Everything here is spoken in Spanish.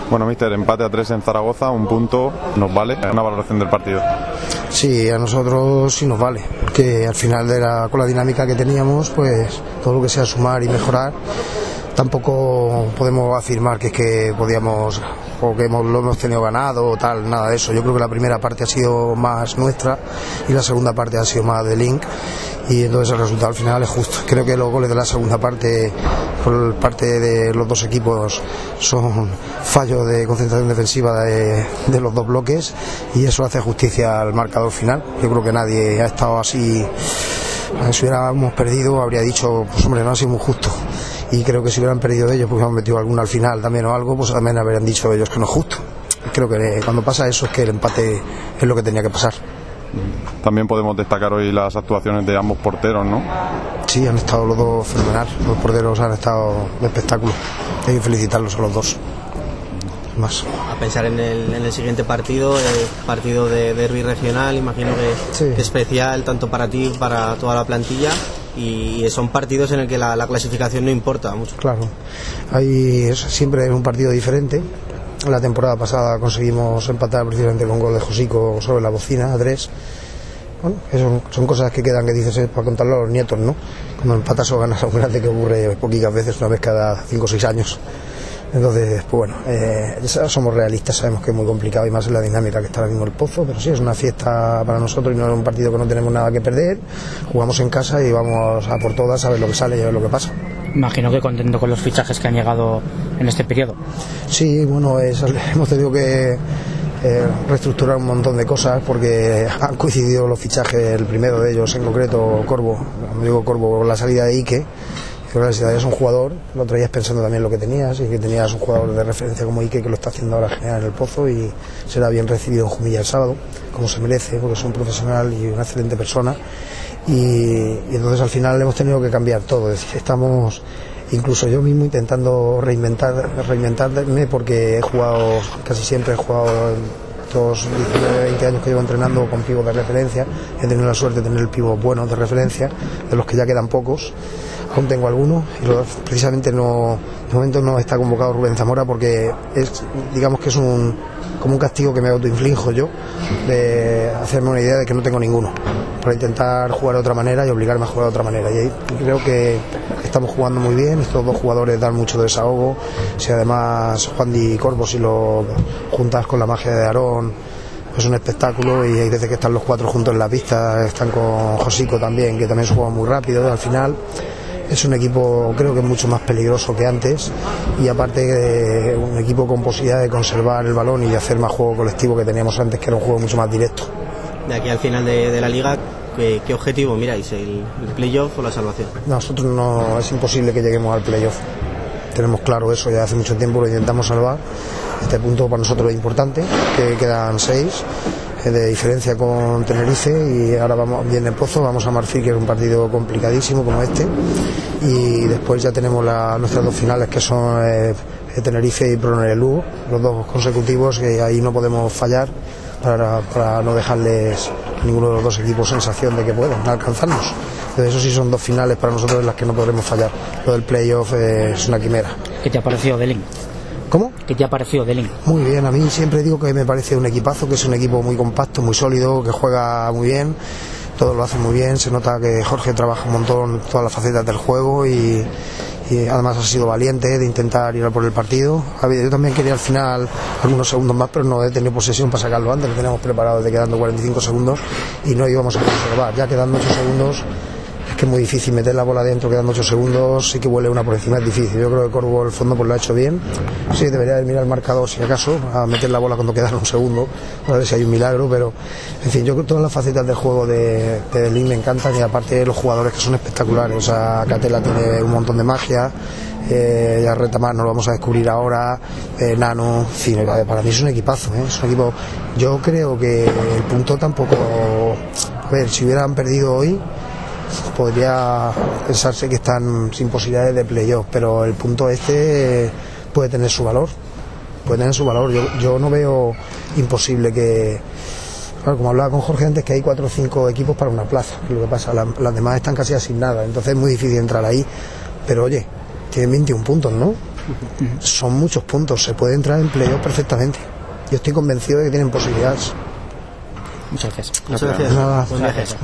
Bueno, míster, empate a 3 en Zaragoza, un punto, ¿nos vale? Una valoración del partido. Sí, a nosotros sí nos vale, porque al final con la dinámica que teníamos, pues todo lo que sea sumar y mejorar, tampoco podemos afirmar que es que podíamos o que lo hemos tenido ganado o tal, nada de eso. Yo creo que la primera parte ha sido más nuestra y la segunda parte ha sido más de Link, y entonces el resultado al final es justo. Creo que los goles de la segunda parte por parte de los dos equipos son fallos de concentración defensiva de los dos bloques, y eso hace justicia al marcador final. Yo creo que nadie ha estado así. Si hubiéramos perdido habría dicho, pues hombre, no ha sido muy justo. Y creo que si hubieran perdido ellos, pues hubieran metido alguna al final también o algo, pues también habrían dicho ellos que no es justo. Creo que cuando pasa eso es que el empate es lo que tenía que pasar. También podemos destacar hoy las actuaciones de ambos porteros, ¿no? Sí, han estado los dos fenomenal. Los porteros han estado de espectáculo. Hay que felicitarlos a los dos. Más. A pensar en el siguiente partido, el partido de derbi regional, imagino que sí, es especial tanto para ti, para toda la plantilla, y son partidos en el que la clasificación no importa mucho. Claro, siempre es un partido diferente. La temporada pasada conseguimos empatar precisamente con gol de Josico sobre la bocina a 3. Bueno, son cosas que quedan, que dices para contarlo a los nietos, ¿no? Cuando empatas o ganas a un grande, que ocurre poquitas veces, una vez cada 5 o 6 años. Entonces, pues bueno, somos realistas, sabemos que es muy complicado y más en la dinámica que está ahora mismo el Pozo, pero sí es una fiesta para nosotros y no es un partido que no tenemos nada que perder. Jugamos en casa y vamos a por todas, a ver lo que sale y a ver lo que pasa. Imagino que contento con los fichajes que han llegado en este periodo. Sí, bueno, hemos tenido que reestructurar un montón de cosas porque han coincidido los fichajes, el primero de ellos en concreto, Corvo, cuando digo Corvo, con la salida de Ike. Pero si tenías un jugador, lo traías pensando también lo que tenías, y que tenías un jugador de referencia como Ike, que lo está haciendo ahora genial en el Pozo, y será bien recibido en Jumilla el sábado, como se merece, porque es un profesional y una excelente persona. Y entonces al final hemos tenido que cambiar todo. Es decir, estamos incluso yo mismo intentando reinventarme, porque casi siempre he jugado estos 19, 20 años que llevo entrenando con pibos de referencia. He tenido la suerte de tener el pibos buenos de referencia, de los que ya quedan pocos. Aún tengo algunos, y precisamente de momento no está convocado Rubén Zamora, porque digamos que es como un castigo que me autoinflijo yo, de hacerme una idea de que no tengo ninguno, para intentar jugar de otra manera y obligarme a jugar de otra manera. Y creo que estamos jugando muy bien. Estos dos jugadores dan mucho desahogo. Si además Juan Di Corvo, si lo juntas con la magia de Aarón, es un espectáculo. Y hay veces que están los cuatro juntos en la pista, están con Josico también, que también se juega muy rápido. Al final es un equipo, creo que es mucho más peligroso que antes, y aparte un equipo con posibilidad de conservar el balón y de hacer más juego colectivo que teníamos antes, que era un juego mucho más directo. De aquí al final de la liga, ¿qué objetivo miráis? ¿El playoff o la salvación? Nosotros no, es imposible que lleguemos al playoff. Tenemos claro eso, ya hace mucho tiempo lo intentamos salvar. Este punto para nosotros es importante, que quedan 6 de diferencia con Tenerife, y ahora viene el Pozo, vamos a Marfil, que es un partido complicadísimo como este, y después ya tenemos nuestras dos finales, que son Tenerife y Proner Lugo, los dos consecutivos, que ahí no podemos fallar para no dejarles a ninguno de los dos equipos sensación de que pueden alcanzarnos. Entonces eso sí son dos finales para nosotros en las que no podremos fallar. Lo del playoff es una quimera. ¿Qué te ha parecido Delin? ¿Cómo? ¿Qué te ha parecido Delin? Muy bien, a mí siempre digo que me parece un equipazo, que es un equipo muy compacto, muy sólido, que juega muy bien, todo lo hace muy bien. Se nota que Jorge trabaja un montón todas las facetas del juego, y además ha sido valiente de intentar ir a por el partido. Yo también quería al final algunos segundos más, pero no he tenido posesión para sacarlo antes. Lo teníamos preparado desde quedando 45 segundos y no íbamos a conservar. Ya quedando 8 segundos, es que es muy difícil meter la bola dentro quedando 8 segundos, sí que huele una por encima, es difícil. Yo creo que Corvo el fondo pues lo ha hecho bien. Sí, debería haber mirado el marcador si acaso, a meter la bola cuando quedara un segundo, a ver si hay un milagro, pero en fin, yo creo que todas las facetas del juego de Delin me encantan, y aparte los jugadores, que son espectaculares. O sea, Catela tiene un montón de magia, ya Retamar no lo vamos a descubrir ahora, Nano, en fin, para mí es un equipazo, es un equipo. Yo creo que el punto tampoco, a ver, si hubieran perdido hoy podría pensarse que están sin posibilidades de playoff, pero el punto este puede tener su valor, yo no veo imposible que, claro, como hablaba con Jorge antes, que hay 4 o 5 equipos para una plaza. Lo que pasa, las demás están casi asignadas, entonces es muy difícil entrar ahí, pero oye, tienen 21 puntos, ¿no? Son muchos puntos, se puede entrar en playoff perfectamente. Yo estoy convencido de que tienen posibilidades. Muchas gracias. Muchas gracias. Nada. Buen viaje.